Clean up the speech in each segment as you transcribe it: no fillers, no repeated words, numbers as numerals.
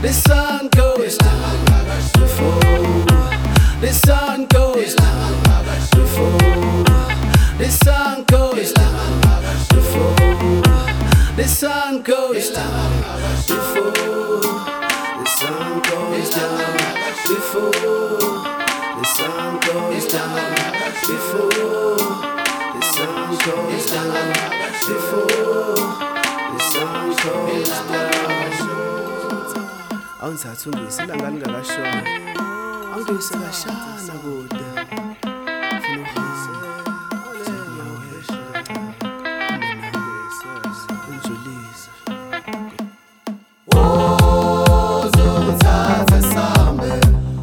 the sun goes down before the sun goes down before the sun goes down before the sun goes down before the sun goes down before the sun goes down before the sun goes down before the sun goes down. Awungithatha ungise ilanga lingakashoni, angise kashana kude funa uhise ngiyawesha unjulise ozongithatha sambe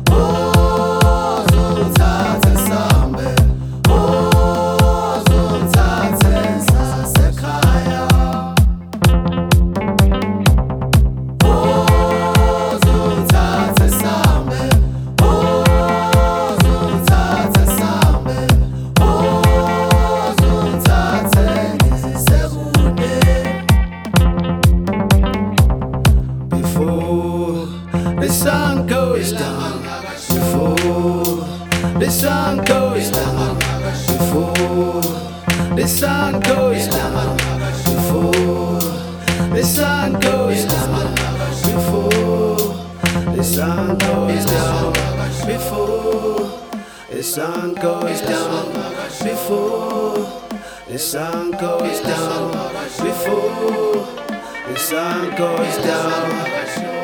ozongithatha sambe ozongithatha sasekhaya the sun goes down before the sun goes down before the sun goes down before the sun goes down before the sun goes down before the sun goes down before the sun goes down before the sun goes down.